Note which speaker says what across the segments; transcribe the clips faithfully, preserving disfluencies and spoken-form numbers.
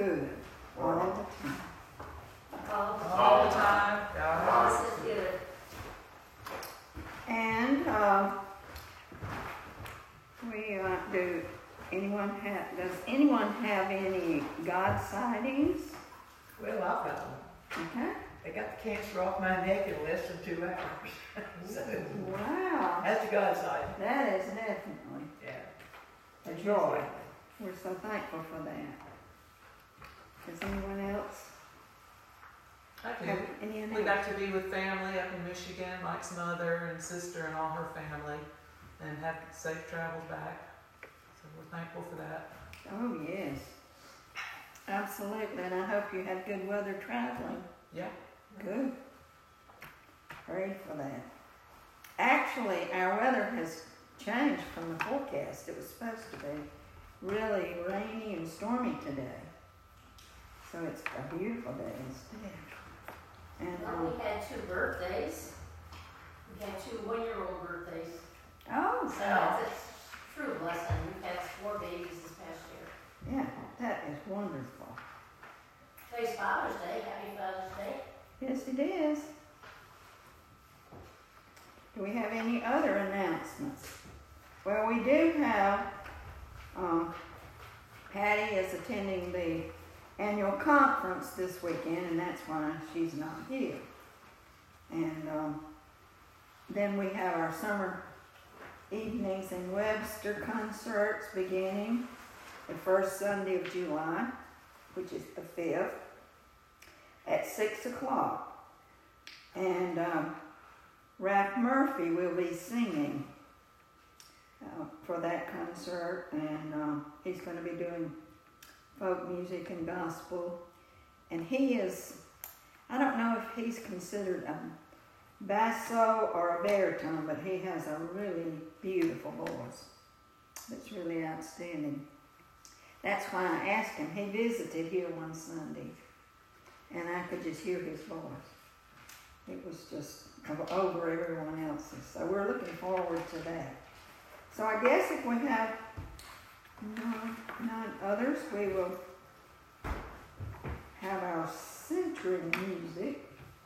Speaker 1: good all the time.
Speaker 2: All,
Speaker 3: All the time. God.
Speaker 2: This is good.
Speaker 1: And uh, we uh, do anyone have? Does anyone have any God sightings?
Speaker 4: Well, I've got one.
Speaker 1: Okay.
Speaker 4: They got the cancer off my neck in less than two hours. So,
Speaker 1: Wow.
Speaker 4: that's a God side.
Speaker 1: That is definitely
Speaker 4: Yeah.
Speaker 1: a joy. We're so thankful for that. Does anyone else
Speaker 3: I
Speaker 1: have
Speaker 3: do.
Speaker 1: any
Speaker 3: We got to be with family up in Michigan, Mike's mother and sister and all her family, and have safe travels back. So we're thankful for that.
Speaker 1: Oh, yes. Absolutely. And I hope you had good weather traveling.
Speaker 3: Yeah.
Speaker 1: Good. Pray for that. Actually, our weather has changed from the forecast. It was supposed to be really rainy and stormy today. So it's a beautiful day instead. And
Speaker 2: Well,
Speaker 1: um,
Speaker 2: we had two birthdays. We had two one-year-old birthdays.
Speaker 1: oh,
Speaker 2: So that's a true blessing. We've had four babies this past year.
Speaker 1: yeah, that is wonderful.
Speaker 2: Today's Father's Day. Happy Father's Day.
Speaker 1: Yes, it is. Do we have any other announcements? Well, we do have, um, Patty is attending the annual conference this weekend, and that's why she's not here. And um, then we have our summer evenings in Webster concerts beginning the first Sunday of July, which is the fifth, at six o'clock. And um, Ralph Murphy will be singing uh, for that concert, and um, he's going to be doing folk music and gospel. And he is, I don't know if he's considered a basso or a baritone, but he has a really beautiful voice. It's really outstanding. That's why I asked him. He visited here one Sunday, and I could just hear his voice. It was just over everyone else's. So we're looking forward to that. So I guess if we have none, none others, we will have our century music.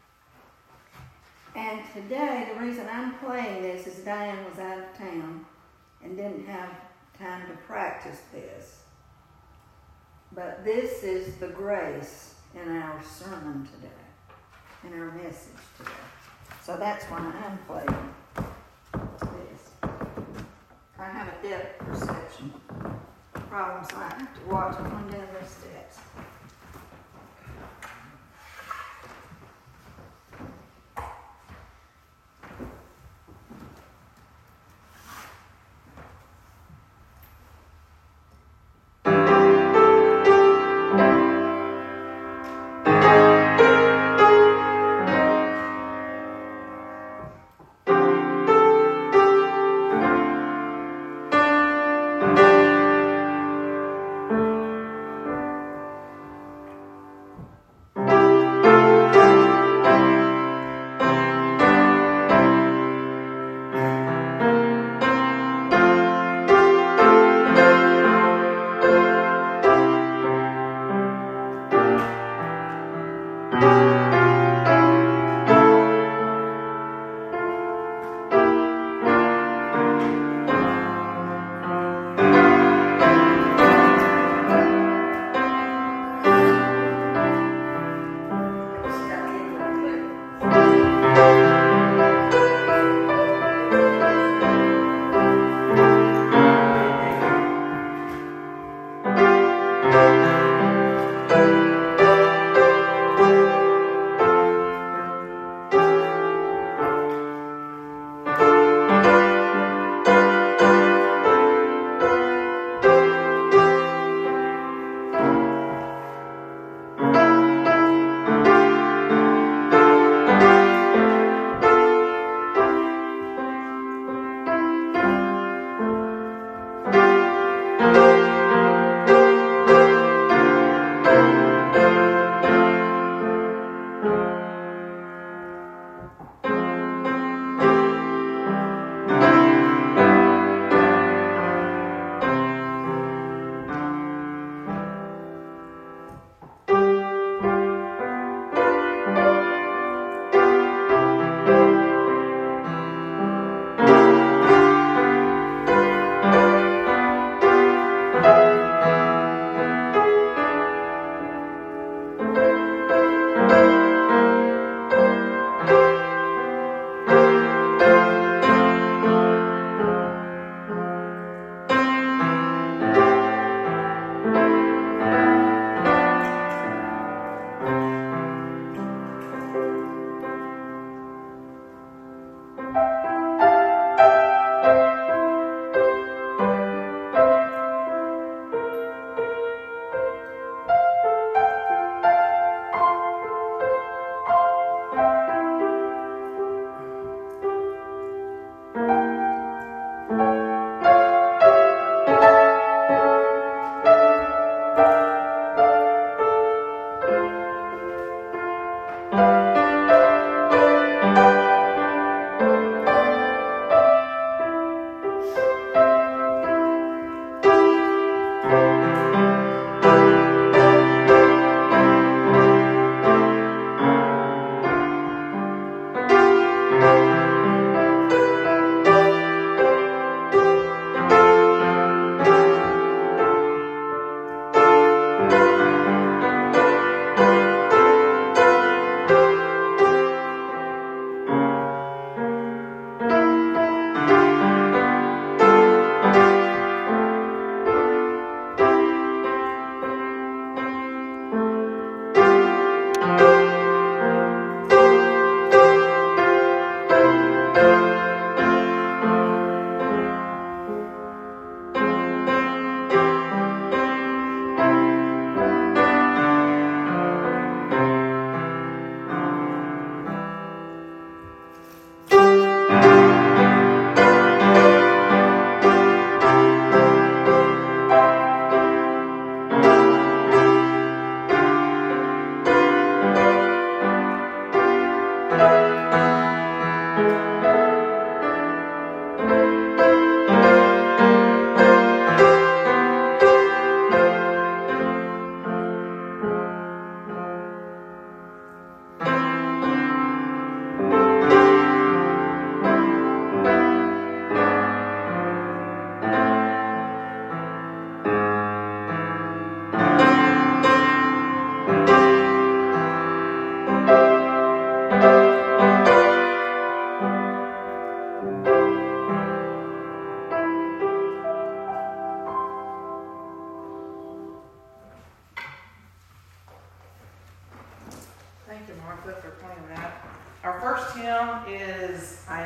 Speaker 1: And today, the reason I'm playing this is Diane was out of town and didn't have time to practice this. But this is the grace in our sermon today, in our message today. So that's why I'm playing this. I have a depth perception problem, so I have to watch them on down their steps.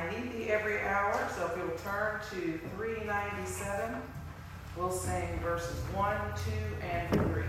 Speaker 3: Heed Thee Every Hour. So if you'll turn to three ninety-seven, we'll sing verses one, two, and three.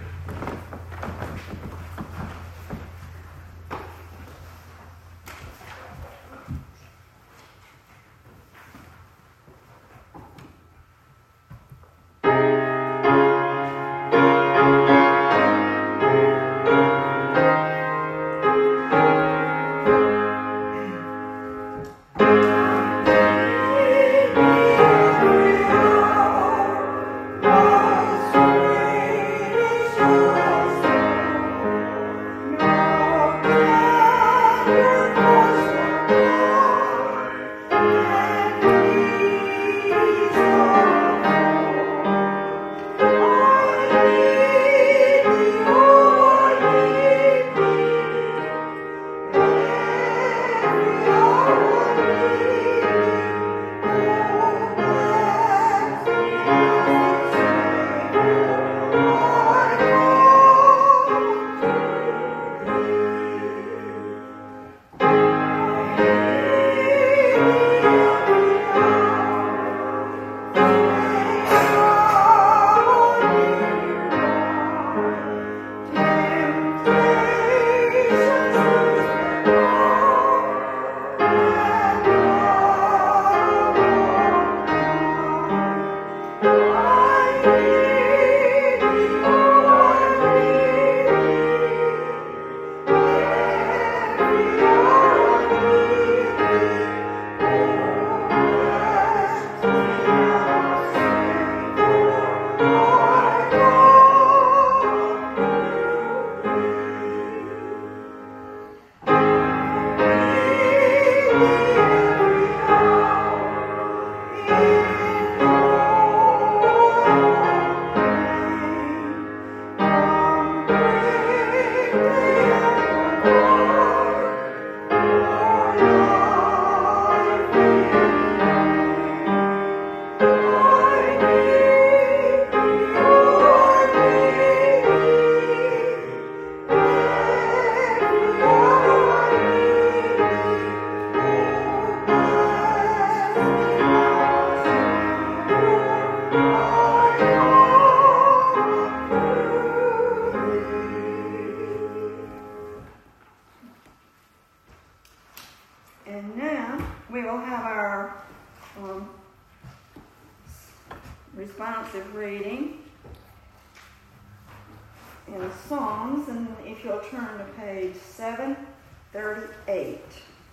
Speaker 1: And now we will have our um, responsive reading in Psalms, and if you'll turn to page seven thirty-eight.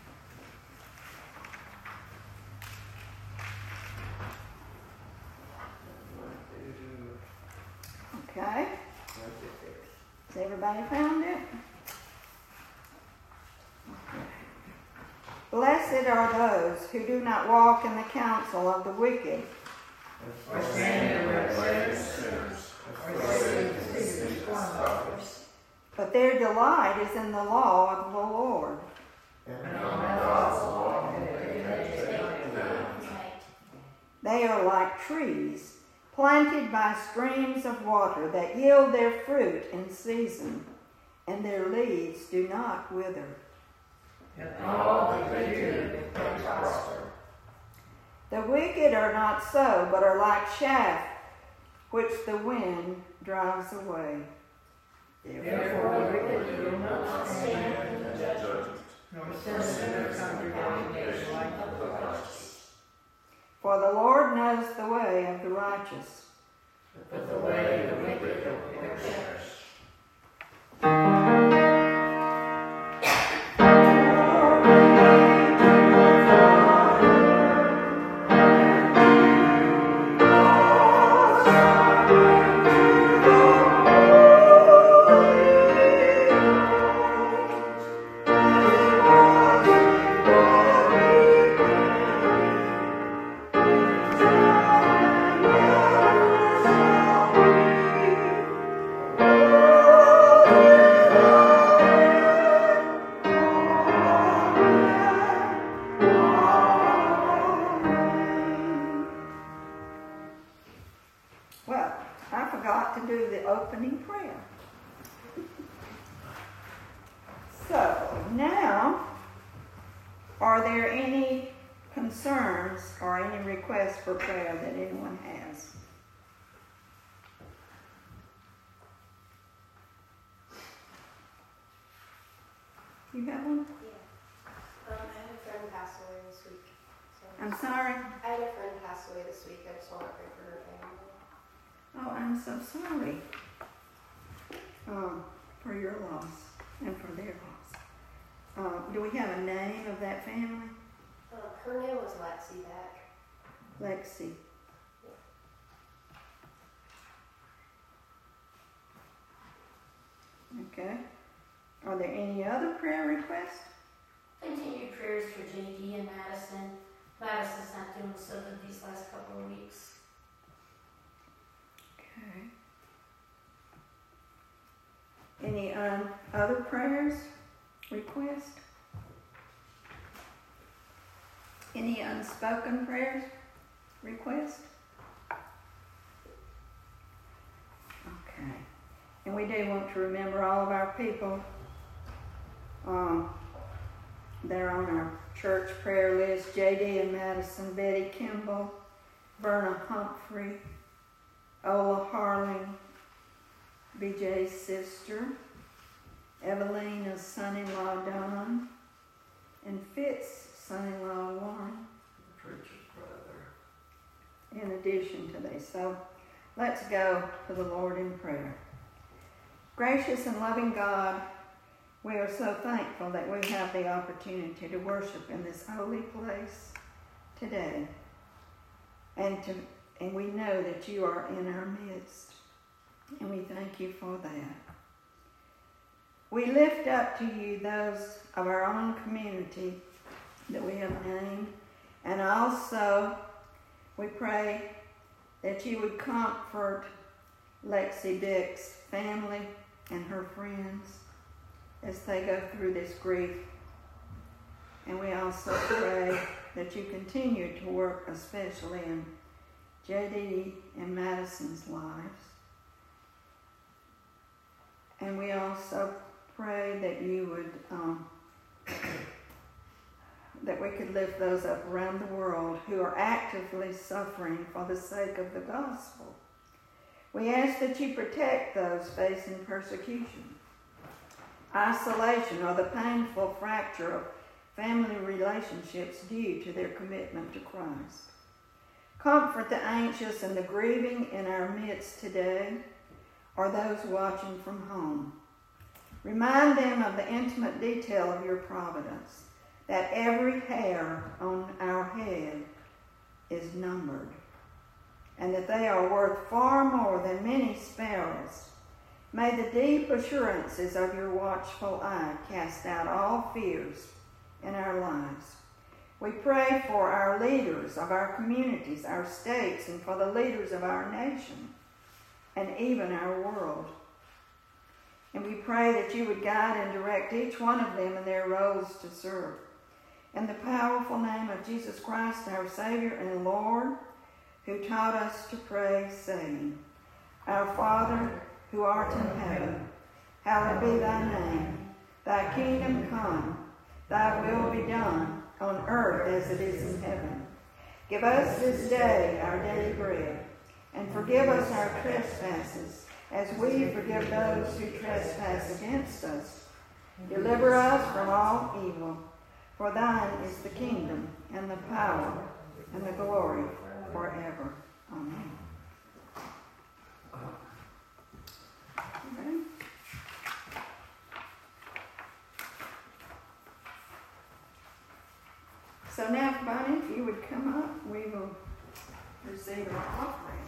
Speaker 1: Okay. Has everybody found it? Blessed are those who do not walk in the counsel of the wicked,
Speaker 4: Or stand in the way of sinners, or sit in the seat of scornful.
Speaker 1: but their delight is in the law of the Lord.
Speaker 4: And on that law they meditate day.
Speaker 1: They are like trees planted by streams of water that yield their fruit in season, and their leaves do not wither.
Speaker 4: And all that they do, they prosper.
Speaker 1: The wicked are not so, but are like chaff which the wind drives away.
Speaker 4: Therefore the wicked will not stand in the judgment, nor sit in the congregation like the righteous.
Speaker 1: For the Lord knows the way of the righteous,
Speaker 4: But the way of the wicked will perish.
Speaker 1: Thank you. concerns or any requests for prayer that anyone has? You have one?
Speaker 5: Yeah. Um, I had a friend pass away this week. So
Speaker 1: I'm sorry.
Speaker 5: I had a friend pass away this week. I just want to pray for her family.
Speaker 1: Oh, I'm so sorry. Um, for your loss and for their loss. Uh, do we have a name of that family?
Speaker 5: Uh, her name was Lexi Beck.
Speaker 1: Lexi. Okay. Are there any other prayer requests?
Speaker 2: Continued prayers for J D and Madison. Madison's not doing so good these last couple of weeks.
Speaker 1: Okay. Any um, other prayers requests? Any unspoken prayers requests? Okay. And we do want to remember all of our people. Um, they're on our church prayer list. J D and Madison, Betty Kimball, Verna Humphrey, Ola Harling, B J's sister, Evelina's son-in-law Don, and Fitz's son-in-law Warren.
Speaker 4: Preacher's brother.
Speaker 1: In addition to these. So let's go to the Lord in prayer. Gracious and loving God, we are so thankful that we have the opportunity to worship in this holy place today. And to and we know that you are in our midst. And we thank you for that. We lift up to you those of our own community that we have named. And also we pray that you would comfort Lexi Beck's family and her friends as they go through this grief. And we also pray that you continue to work especially in J D and Madison's lives. And we also pray that you would, um, that we could lift those up around the world who are actively suffering for the sake of the gospel. We ask that you protect those facing persecution, isolation, or the painful fracture of family relationships due to their commitment to Christ. Comfort the anxious and the grieving in our midst today, or those watching from home. Remind them of the intimate detail of your providence, that every hair on our head is numbered, and that they are worth far more than many sparrows. May the deep assurances of your watchful eye cast out all fears in our lives. We pray for our leaders of our communities, our states, and for the leaders of our nation, and even our world. And we pray that you would guide and direct each one of them in their roles to serve. In the powerful name of Jesus Christ, our Savior and Lord, who taught us to pray, saying, Our Father, who art in heaven, hallowed be thy name. Thy kingdom come, thy will be done, on earth as it is in heaven. Give us this day our daily bread, and forgive us our trespasses, as we forgive those who trespass against us. Deliver us from all evil, for thine is the kingdom, and the power, and the glory, forever. Amen. Okay. So now, Bonnie, if you would come up, we will receive our offering.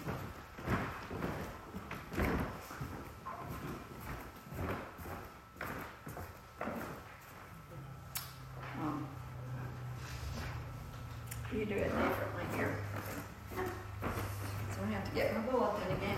Speaker 1: Um, you do it differently here. So I have to get my bulletin again.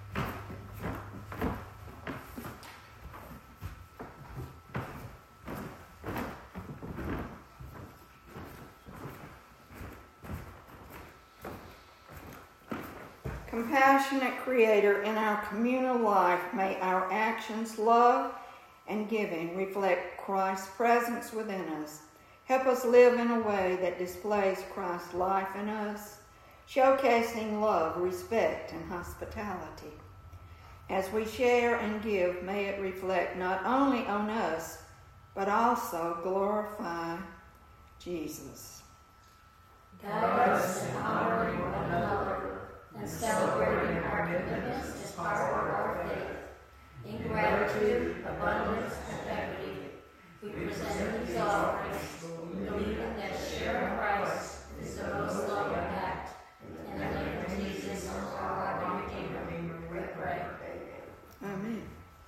Speaker 1: Compassionate Creator, in our communal life, may our actions, love, and giving reflect Christ's presence within us. Help us live in a way that displays Christ's life in us, showcasing love, respect, and hospitality. As we share and give, may it reflect not only on us, but also glorify Jesus.
Speaker 2: Guide us in honoring one another and celebrating our commitments as part of our faith. In gratitude, abundance, and equity, we present these offerings, believing that sharing Christ is the most loving act. In the name of Jesus, our God and Redeemer, we pray.
Speaker 1: Amen.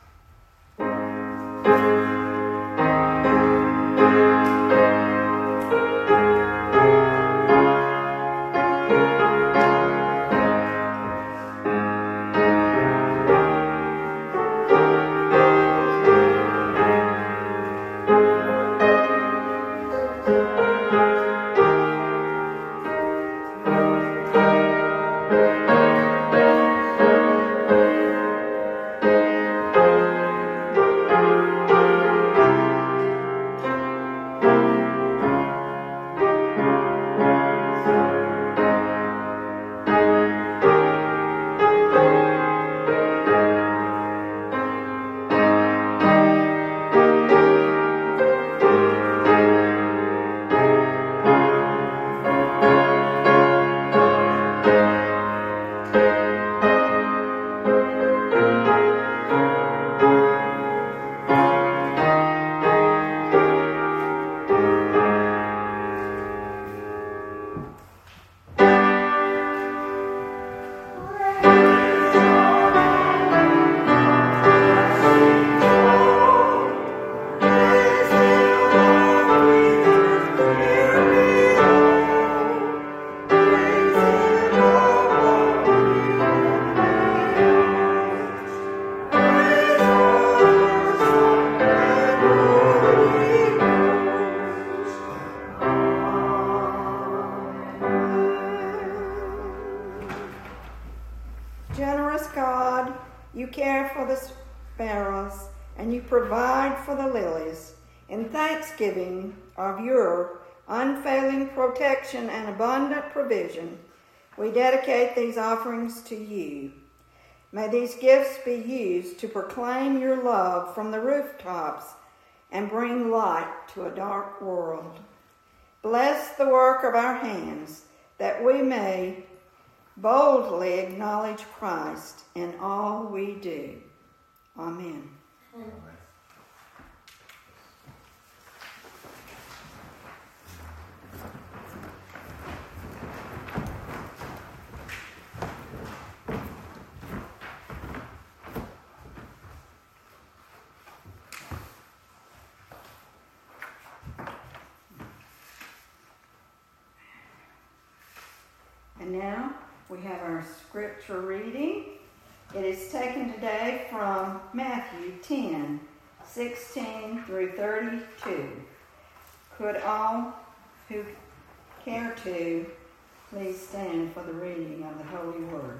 Speaker 1: Generous God, you care for the sparrows and you provide for the lilies. In thanksgiving of your unfailing protection and abundant provision, we dedicate these offerings to you. May these gifts be used to proclaim your love from the rooftops and bring light to a dark world. Bless the work of our hands, that we may boldly acknowledge Christ in all we do. Amen.
Speaker 2: Amen.
Speaker 1: And now we have our scripture reading. It is taken today from Matthew ten, sixteen through thirty-two. Could all who care to please stand for the reading of the Holy Word.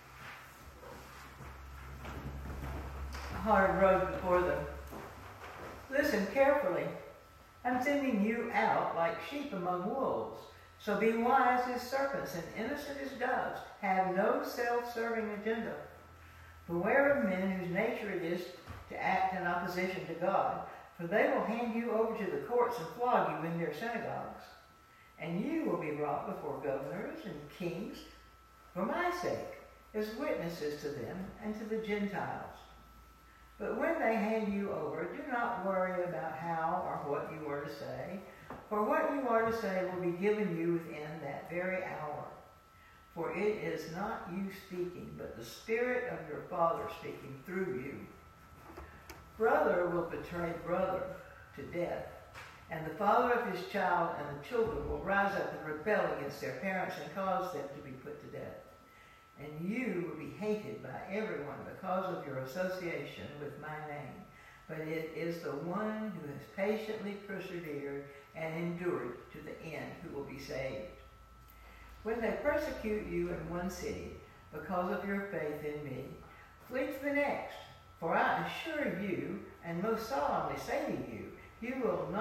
Speaker 6: A hard road before them. Listen carefully. I'm sending you out like sheep among wolves. So be wise as serpents and innocent as doves. Have no self-serving agenda. Beware of men whose nature it is to act in opposition to God, for they will hand you over to the courts and flog you in their synagogues. And you will be brought before governors and kings for my sake, as witnesses to them and to the Gentiles. But when they hand you over, do not worry about how or what you are to say, for what you are to say will be given you within that very hour. For it is not you speaking, but the Spirit of your Father speaking through you. Brother will betray brother to death, and the father of his child and the children will rise up and rebel against their parents and cause them to be put to death. And you will be hated by everyone because of your association with my name. But it is the one who has patiently persevered and endured to the end who will be saved. When they persecute you in one city because of your faith in me, flee to the next. For I assure you, and most solemnly say to you, you will not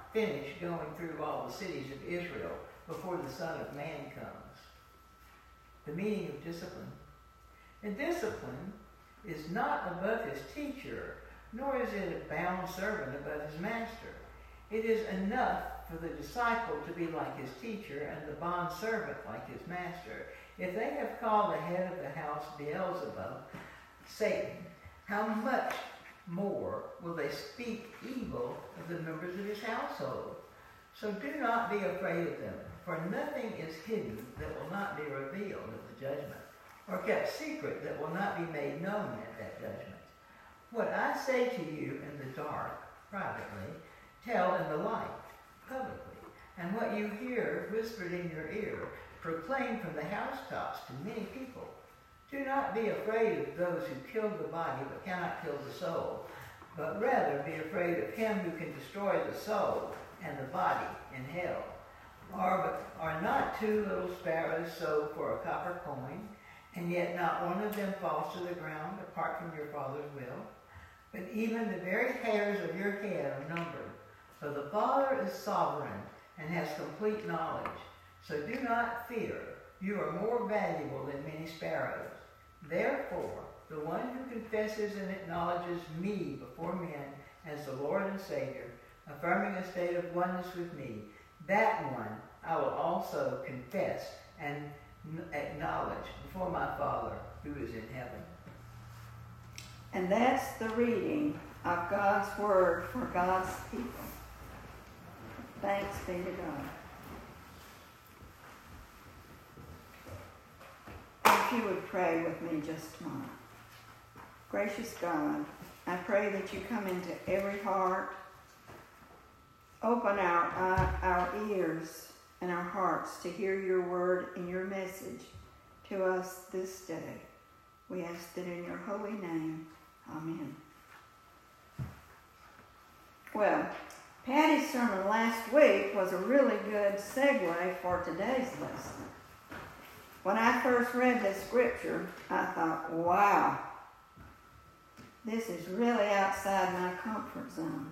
Speaker 6: finished going through all the cities of Israel before the Son of Man comes. The meaning of discipline. And discipline is not above his teacher, nor is it a bound servant above his master. It is enough for the disciple to be like his teacher and the bond servant like his master. If they have called the head of the house Beelzebub, Satan, how much more will they speak evil of the members of his household? So do not be afraid of them, for nothing is hidden that will not be revealed at the judgment, or kept secret that will not be made known at that judgment. What I say to you in the dark, privately, tell in the light, publicly. And what you hear whispered in your ear, proclaim from the housetops to many people. Do not be afraid of those who kill the body but cannot kill the soul, but rather be afraid of him who can destroy the soul and the body in hell. Are, are not two little sparrows sold for a copper coin, and yet not one of them falls to the ground apart from your Father's will? But even the very hairs of your head are numbered. So the Father is sovereign and has complete knowledge. So do not fear. You are more valuable than many sparrows. Therefore, the one who confesses and acknowledges me before men as the Lord and Savior, affirming a state of oneness with me, that one I will also confess and acknowledge before my Father who is in heaven.
Speaker 1: And that's the reading of God's Word for God's people. Thanks be to God. If you would pray with me just a moment. Gracious God, I pray that you come into every heart, open our, uh, our ears and our hearts to hear your word and your message to us this day. We ask that in your holy name. Amen. Well, Patty's sermon last week was a really good segue for today's lesson. When I first read this scripture, I thought, wow, this is really outside my comfort zone.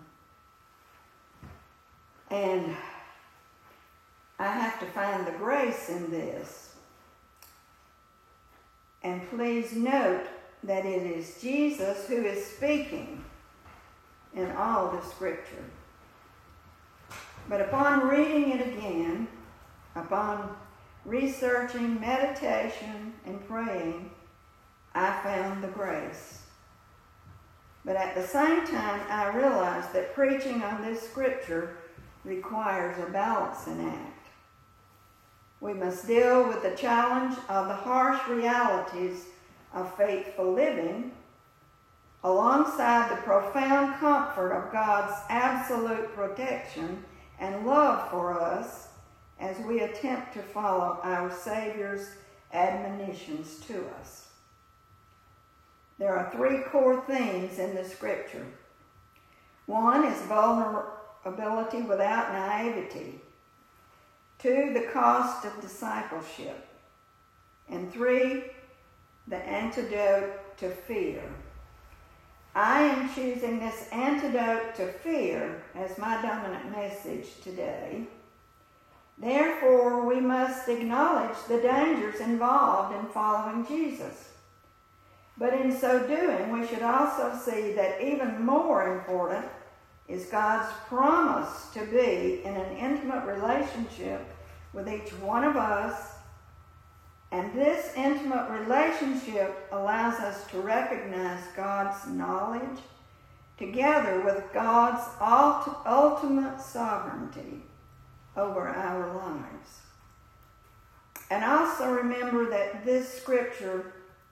Speaker 1: And I have to find the grace in this. And please note that it is Jesus who is speaking in all the scripture. But upon reading it again, upon researching, meditation, and praying, I found the grace. But at the same time, I realized that preaching on this scripture requires a balancing act. We must deal with the challenge of the harsh realities of faithful living, alongside the profound comfort of God's absolute protection and love for us as we attempt to follow our Savior's admonitions to us. There are three core themes in the scripture. One is vulnerability without naivety. Two, the cost of discipleship. And three, the antidote to fear. I am choosing this antidote to fear as my dominant message today. Therefore, we must acknowledge the dangers involved in following Jesus. But in so doing, we should also see that even more important is God's promise to be in an intimate relationship with each one of us. And this intimate relationship allows us to recognize God's knowledge together with God's ultimate sovereignty over our lives. And also remember that this scripture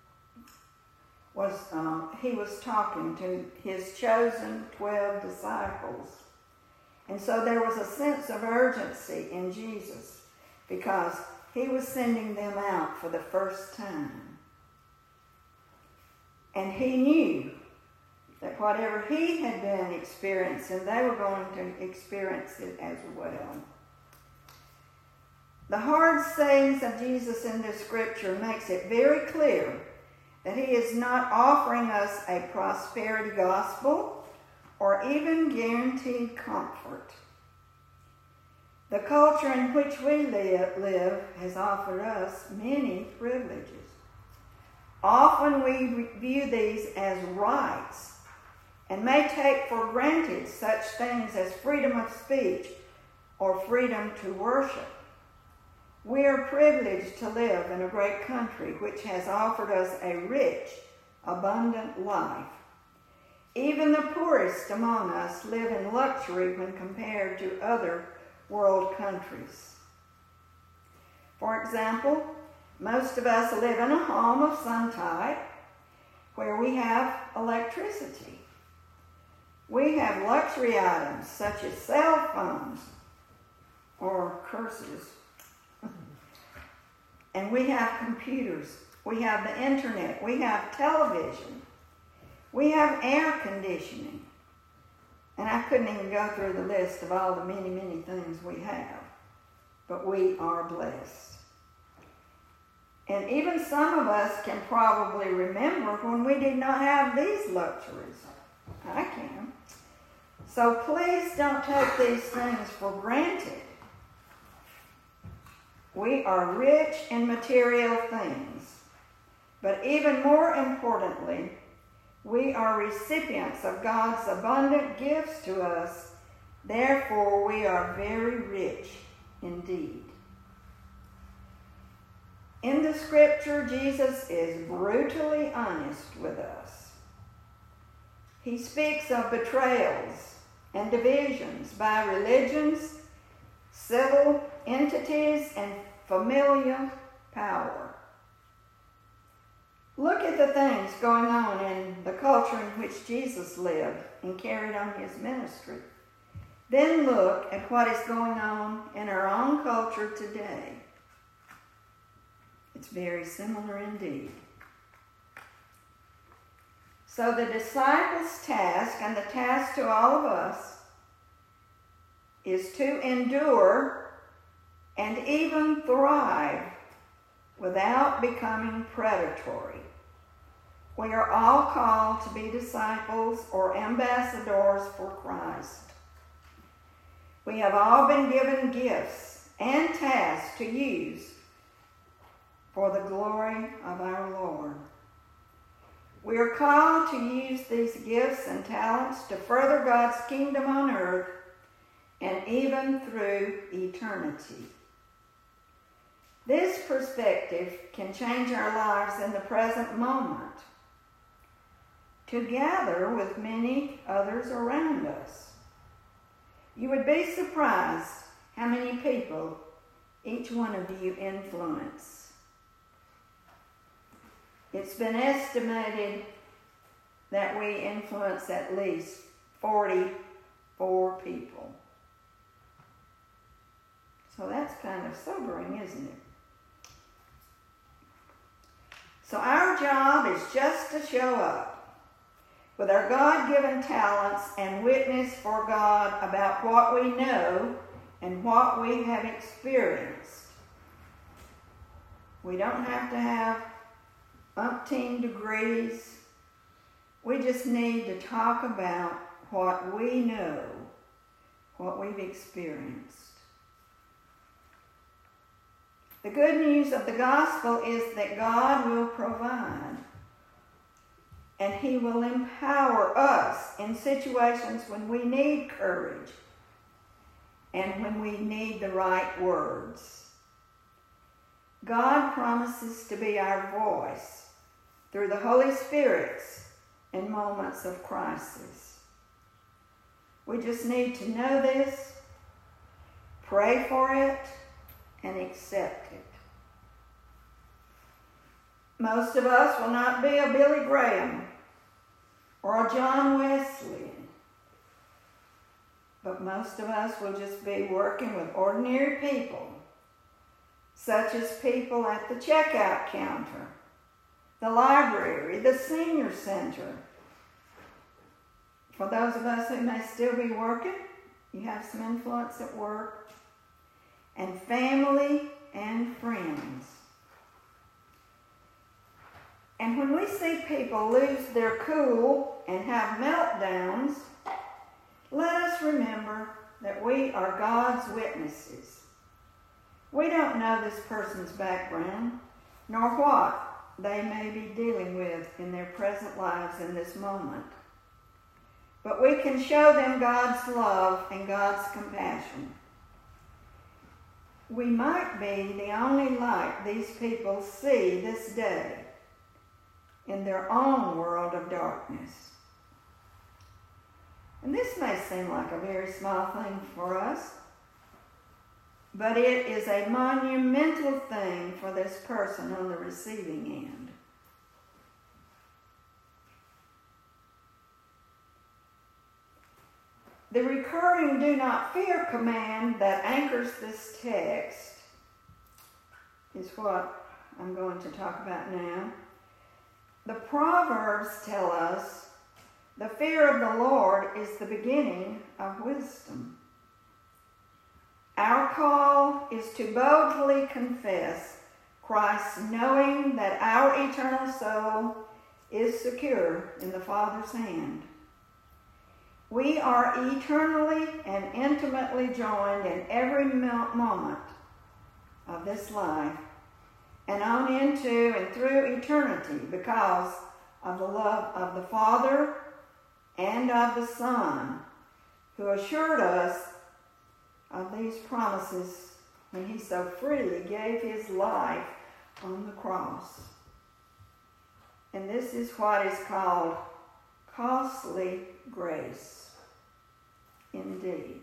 Speaker 1: was, um, he was talking to his chosen twelve disciples. And so there was a sense of urgency in Jesus because he was sending them out for the first time. And he knew that whatever he had been experiencing, they were going to experience it as well. The hard sayings of Jesus in this scripture makes it very clear that he is not offering us a prosperity gospel or even guaranteed comfort. The culture in which we live has offered us many privileges. Often we view these as rights and may take for granted such things as freedom of speech or freedom to worship. We are privileged to live in a great country which has offered us a rich, abundant life. Even the poorest among us live in luxury when compared to other world countries. For example, most of us live in a home of some type where we have electricity. We have luxury items such as cell phones or curses. And we have computers. We have the internet. We have television. We have air conditioning. And I couldn't even go through the list of all the many, many things we have. But we are blessed. And even some of us can probably remember when we did not have these luxuries. I can. So please don't take these things for granted. We are rich in material things. But even more importantly, we are recipients of God's abundant gifts to us. Therefore, we are very rich indeed. In the scripture, Jesus is brutally honest with us. He speaks of betrayals and divisions by religions, civil entities, and familial power. Look at the things going on in the culture in which Jesus lived and carried on his ministry. Then look at what is going on in our own culture today. It's very similar indeed. So the disciples' task, and the task to all of us, is to endure and even thrive without becoming predatory. We are all called to be disciples or ambassadors for Christ. We have all been given gifts and tasks to use for the glory of our Lord. We are called to use these gifts and talents to further God's kingdom on earth and even through eternity. This perspective can change our lives in the present moment, together with many others around us. You would be surprised how many people each one of you influence. It's been estimated that we influence at least forty-four people. So that's kind of sobering, isn't it? So our job is just to show up with our God-given talents and witness for God about what we know and what we have experienced. We don't have to have umpteen degrees. We just need to talk about what we know, what we've experienced. The good news of the gospel is that God will provide, and he will empower us in situations when we need courage and when we need the right words. God promises to be our voice through the Holy Spirit in moments of crisis. We just need to know this, pray for it, and accept it. Most of us will not be a Billy Graham or a John Wesley, but most of us will just be working with ordinary people, such as people at the checkout counter, the library, the senior center. For those of us who may still be working, you have some influence at work, and family and friends. And when we see people lose their cool and have meltdowns, let us remember that we are God's witnesses. We don't know this person's background, nor what they may be dealing with in their present lives in this moment. But we can show them God's love and God's compassion. We might be the only light these people see this day in their own world of darkness. And this may seem like a very small thing for us, but it is a monumental thing for this person on the receiving end. The recurring do not fear command that anchors this text is what I'm going to talk about now. The Proverbs tell us the fear of the Lord is the beginning of wisdom. Our call is to boldly confess Christ, knowing that our eternal soul is secure in the Father's hand. We are eternally and intimately joined in every moment of this life and on into and through eternity because of the love of the Father and of the Son, who assured us of these promises when he so freely gave his life on the cross. And this is what is called costly grace. Indeed.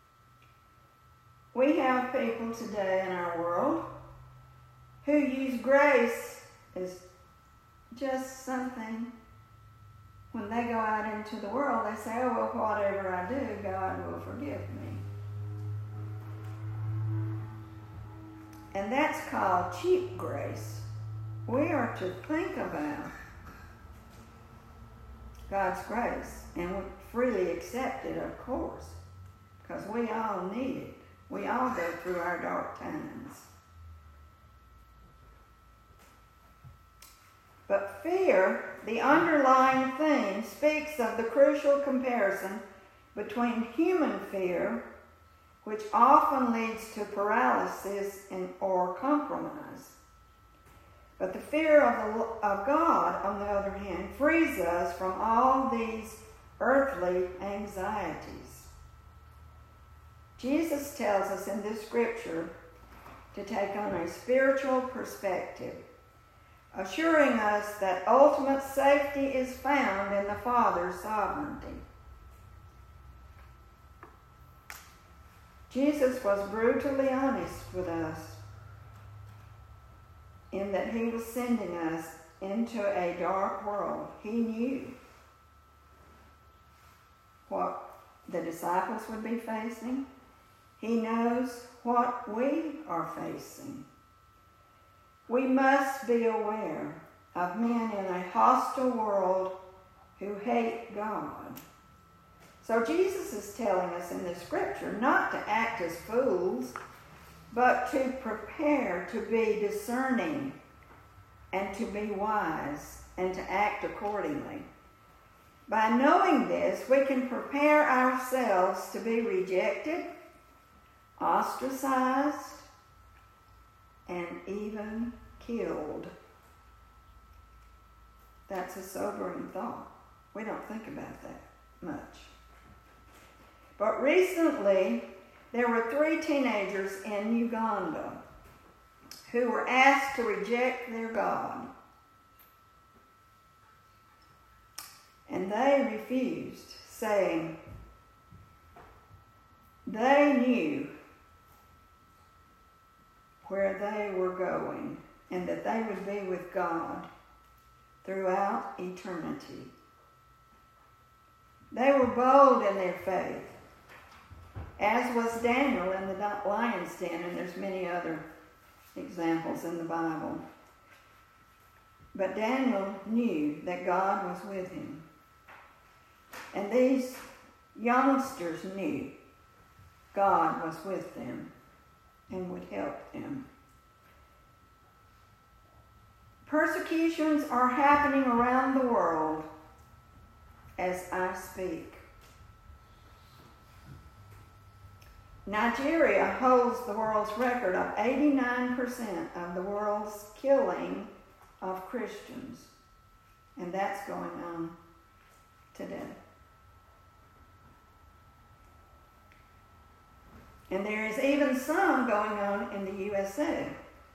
Speaker 1: We have people today in our world who use grace as just something. When they go out into the world, they say, oh, well, whatever I do, God will forgive me. And that's called cheap grace. We are to think about God's grace and we freely accept it, of course, because we all need it. We all go through our dark times. But fear, the underlying theme, speaks of the crucial comparison between human fear, which often leads to paralysis and or compromise. But the fear of, the, of God, on the other hand, frees us from all these earthly anxieties. Jesus tells us in this scripture to take on a spiritual perspective, assuring us that ultimate safety is found in the Father's sovereignty. Jesus was brutally honest with us in that he was sending us into a dark world. He knew what the disciples would be facing. He knows what we are facing. We must be aware of men in a hostile world who hate God. So Jesus is telling us in this scripture not to act as fools, but to prepare to be discerning and to be wise and to act accordingly. By knowing this, we can prepare ourselves to be rejected, ostracized, and even killed. That's a sobering thought. We don't think about that much. But recently, there were three teenagers in Uganda who were asked to reject their God. And they refused, saying they knew where they were going and that they would be with God throughout eternity. They were bold in their faith, as was Daniel in the lion's den, and there's many other examples in the Bible. But Daniel knew that God was with him. And these youngsters knew God was with them and would help them. Persecutions are happening around the world as I speak. Nigeria holds the world's record of eighty-nine percent of the world's killing of Christians. And that's going on today. And there is even some going on in the U S A.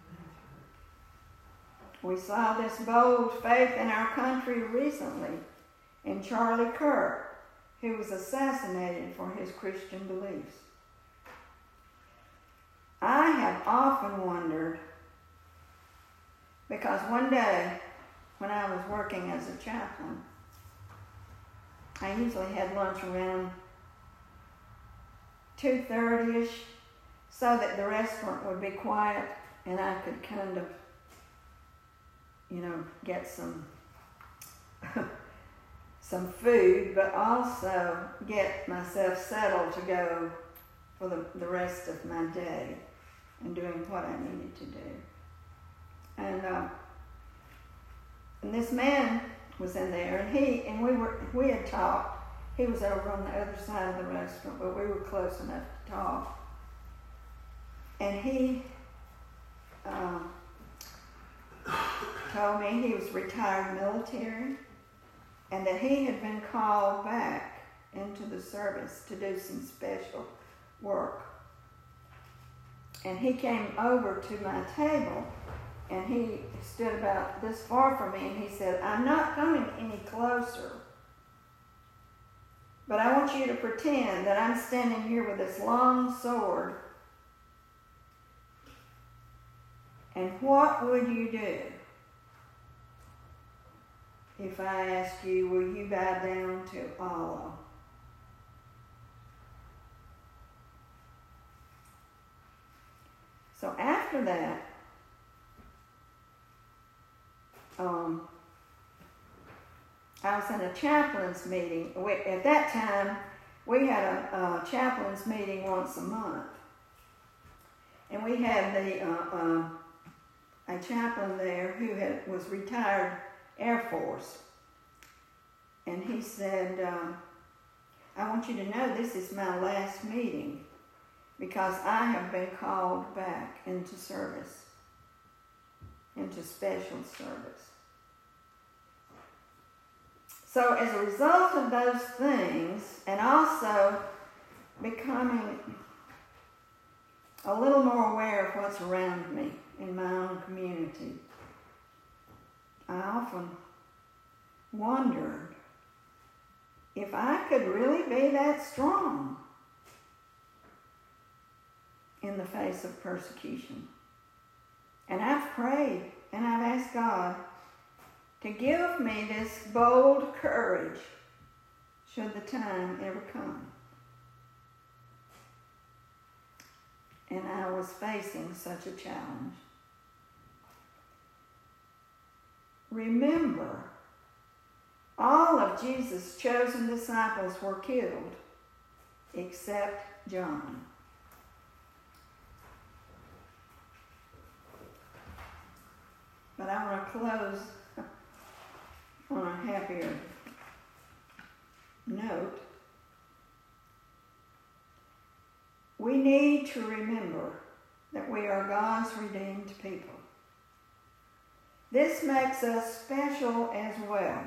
Speaker 1: We saw this bold faith in our country recently in Charlie Kirk, who was assassinated for his Christian beliefs. I have often wondered, because one day when I was working as a chaplain, I usually had lunch around two thirty-ish so that the restaurant would be quiet and I could kind of, you know, get some some food, but also get myself settled to go for the, the rest of my day and doing what I needed to do. And uh, and this man was in there, and he and we were we had talked. He was over on the other side of the restaurant, but we were close enough to talk. And he uh, told me he was retired military and that he had been called back into the service to do some special work. And he came over to my table and he stood about this far from me and he said, "I'm not coming any closer, but I want you to pretend that I'm standing here with this long sword. And what would you do if I asked you, will you bow down to Allah?" So after that, um, I was in a chaplain's meeting. We, at that time, we had a, a chaplain's meeting once a month. And we had the uh, uh, a chaplain there who had, was retired Air Force. And he said, um, "I want you to know this is my last meeting because I have been called back into service, into special service." So as a result of those things, and also becoming a little more aware of what's around me in my own community, I often wondered if I could really be that strong in the face of persecution. And I've prayed and I've asked God to give me this bold courage should the time ever come. And I was facing such a challenge. Remember, all of Jesus' chosen disciples were killed except John. But I want to close on a happier note. We need to remember that we are God's redeemed people. This makes us special as well.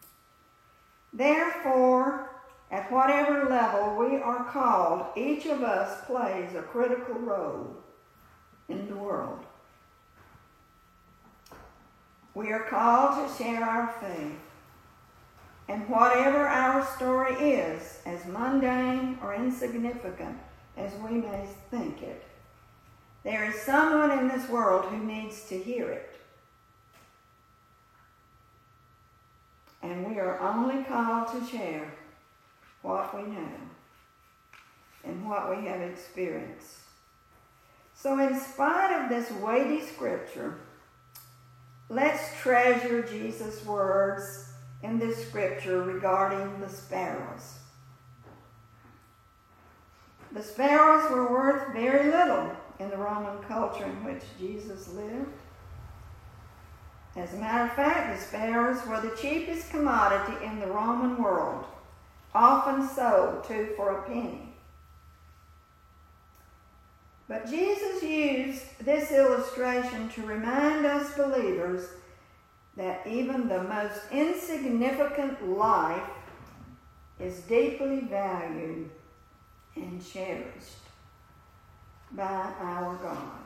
Speaker 1: Therefore, at whatever level we are called, each of us plays a critical role in the world. We are called to share our faith. And whatever our story is, as mundane or insignificant as we may think it, there is someone in this world who needs to hear it. And we are only called to share what we know and what we have experienced. So in spite of this weighty scripture, let's treasure Jesus' words in this scripture regarding the sparrows. The sparrows were worth very little in the Roman culture in which Jesus lived. As a matter of fact, the sparrows were the cheapest commodity in the Roman world, often sold two for a penny. But Jesus used this illustration to remind us believers that even the most insignificant life is deeply valued and cherished by our God.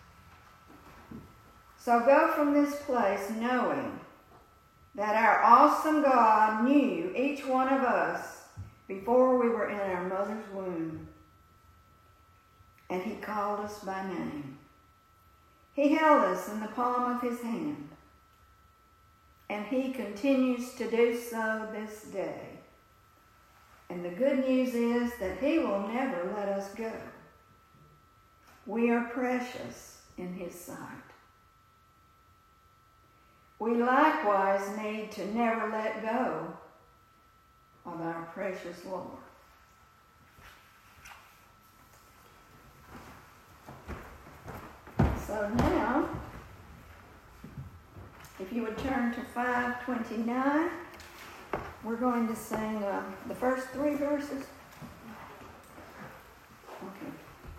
Speaker 1: So go from this place knowing that our awesome God knew each one of us before we were in our mother's womb. And He called us by name. He held us in the palm of His hand. And He continues to do so this day. And the good news is that He will never let us go. We are precious in His sight. We likewise need to never let go of our precious Lord. So now, if you would turn to five twenty-nine, we're going to sing uh, the first three verses. Okay.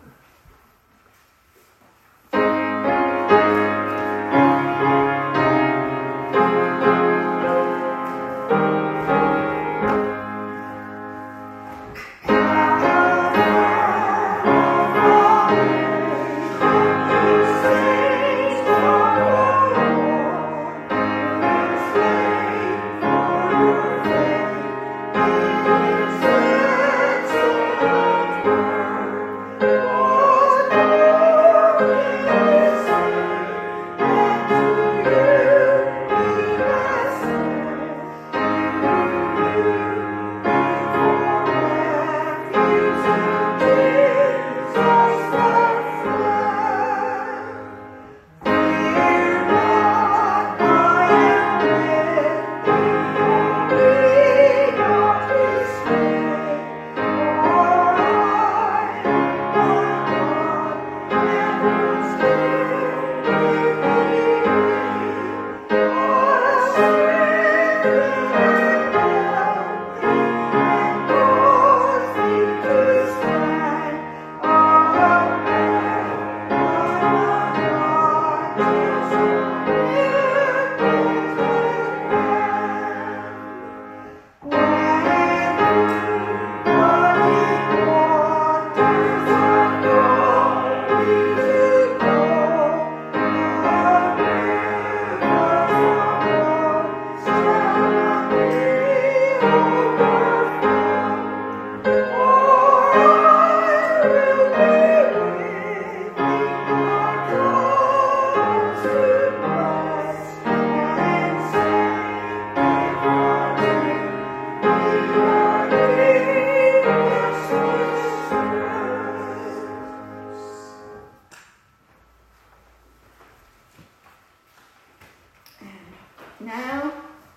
Speaker 1: Now,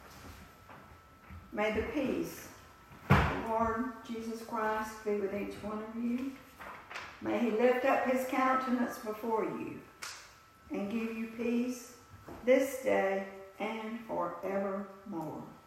Speaker 1: may the peace of the Lord Jesus Christ be with each one of you. May He lift up His countenance before you and give you peace this day and forevermore.